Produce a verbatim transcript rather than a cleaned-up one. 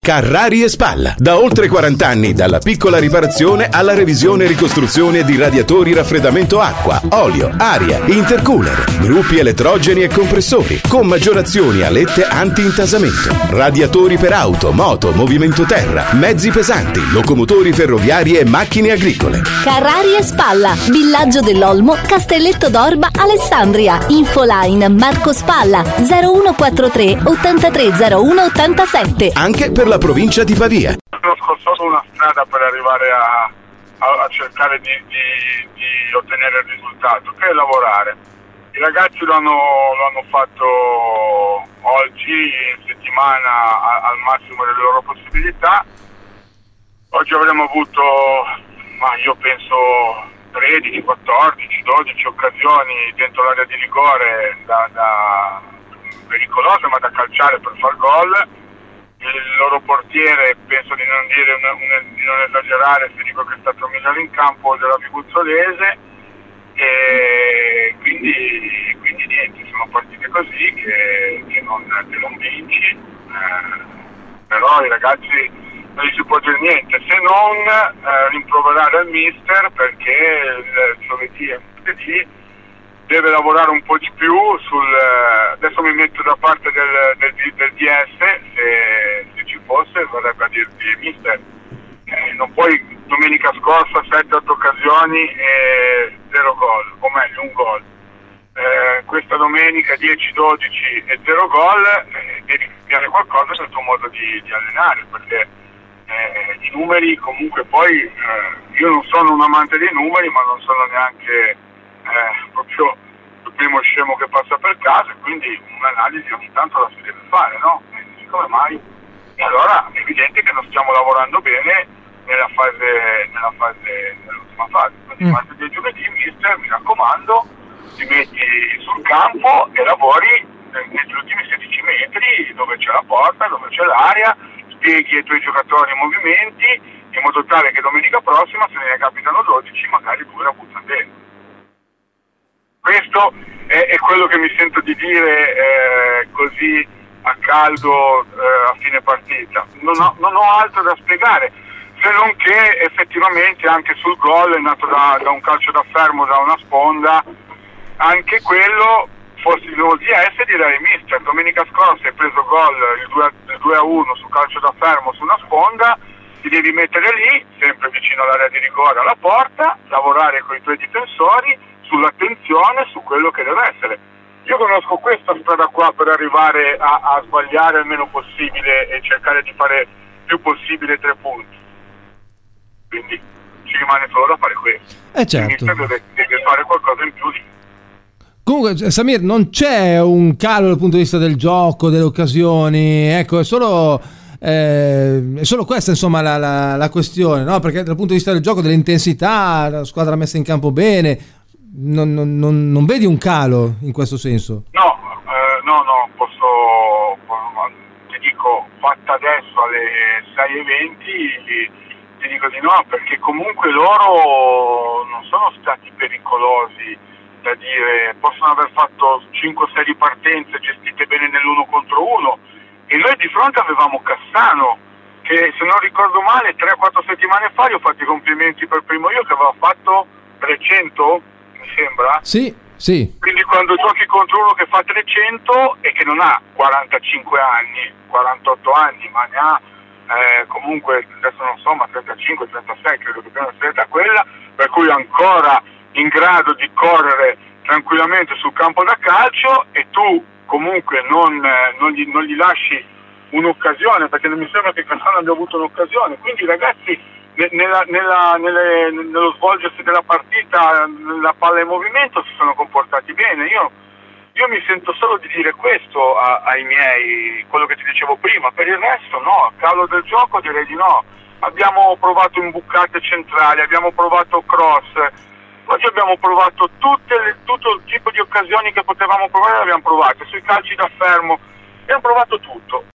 Carrari e Spalla. Da oltre quaranta anni, dalla piccola riparazione alla revisione e ricostruzione di radiatori raffreddamento acqua, olio, aria, intercooler, gruppi elettrogeni e compressori, con maggiorazioni a lette anti-intasamento, radiatori per auto, moto, movimento terra, mezzi pesanti, locomotori ferroviari e macchine agricole. Carrari e Spalla, Villaggio dell'Olmo, Castelletto d'Orba, Alessandria. Infoline Marco Spalla zero uno quattro tre ottantatré zero uno ottantasette. Anche per la provincia di Pavia. Ho scorso una strada per arrivare a, a, a cercare di, di, di ottenere il risultato, che è lavorare. I ragazzi lo hanno, lo hanno fatto oggi in settimana a, al massimo delle loro possibilità. Oggi avremmo avuto, ma io penso, tredici, quattordici, dodici occasioni dentro l'area di rigore da, da pericolose, ma da calciare per far gol. Il loro portiere, penso di non dire una, una, di non esagerare se dico che è stato il migliore in campo della Viguzzolese, e quindi, quindi niente, sono partite così che, che, non, che non vinci, eh, però i ragazzi non gli si può dire niente se non eh, rimproverare al mister, perché il giovedì e martedì deve lavorare un po' di più sul, adesso mi metto da parte del, del, del D S, se, se ci fosse vorrebbe dirti mister, eh, non puoi domenica scorsa sette otto occasioni e zero gol, o meglio un gol, eh, questa domenica dieci dodici e zero gol, eh, devi cambiare qualcosa nel tuo modo di, di allenare, perché eh, i numeri comunque poi, eh, io non sono un amante dei numeri, ma non sono neanche Eh, proprio il primo scemo che passa per caso, e quindi un'analisi ogni tanto la si deve fare, no? E come mai? E allora è evidente che non stiamo lavorando bene nella fase, nella fase, nell'ultima fase. Quindi mm. martedì e giovedì, mister, mi raccomando, ti metti sul campo e lavori negli ultimi sedici metri, dove c'è la porta, dove c'è l'aria, spieghi ai tuoi giocatori i movimenti, in modo tale che domenica prossima, se ne capitano dodici, magari due la buttano dentro. Questo è, è quello che mi sento di dire eh, così a caldo eh, a fine partita. Non ho, non ho altro da spiegare, se non che effettivamente anche sul gol è nato da, da un calcio da fermo, da una sponda. Anche quello, fossi lo D S, direi mister, domenica scorsa hai preso gol il due a uno su calcio da fermo su una sponda, ti devi mettere lì, sempre vicino all'area di rigore, alla porta, lavorare con i tuoi difensori sull'attenzione, su quello che deve essere. Io conosco questa strada qua per arrivare a, a sbagliare il meno possibile e cercare di fare più possibile tre punti. Quindi ci rimane solo da fare questo. Eh certo. Deve, deve fare qualcosa in più lì. Comunque, Samir, non c'è un calo dal punto di vista del gioco, delle occasioni, ecco, è solo... Eh, è solo questa insomma la, la, la questione, no? Perché dal punto di vista del gioco, dell'intensità, la squadra messa in campo bene, non, non, non, non vedi un calo in questo senso? No, eh, no, no, posso, ti dico, fatta adesso alle sei e venti, ti dico di no, perché comunque loro non sono stati pericolosi, da dire, possono aver fatto cinque sei ripartenze gestite bene nell'uno contro uno. E noi di fronte avevamo Cassano, che se non ricordo male tre quattro settimane fa gli ho fatto i complimenti per primo io, che aveva fatto trecento, mi sembra. Sì, sì. Quindi quando giochi contro uno che fa trecento e che non ha quarantacinque anni, quarantotto anni, ma ne ha eh, comunque, adesso non so, ma trentacinque trentasei, credo che sia una stretta quella, per cui ancora in grado di correre tranquillamente sul campo da calcio, e tu comunque non, eh, non, gli, non gli lasci un'occasione, perché non mi sembra che Cassano abbia avuto un'occasione. Quindi i ragazzi ne, nella, nella, nelle, nello svolgersi della partita, la palla in movimento, si sono comportati bene. Io, io mi sento solo di dire questo a, ai miei, quello che ti dicevo prima. Per il resto no, calo del gioco direi di no. Abbiamo provato imbucate centrali, abbiamo provato cross. Oggi abbiamo provato tutte le, tutto il tipo di occasioni che potevamo provare, le abbiamo provate, sui calci da fermo, abbiamo provato tutto.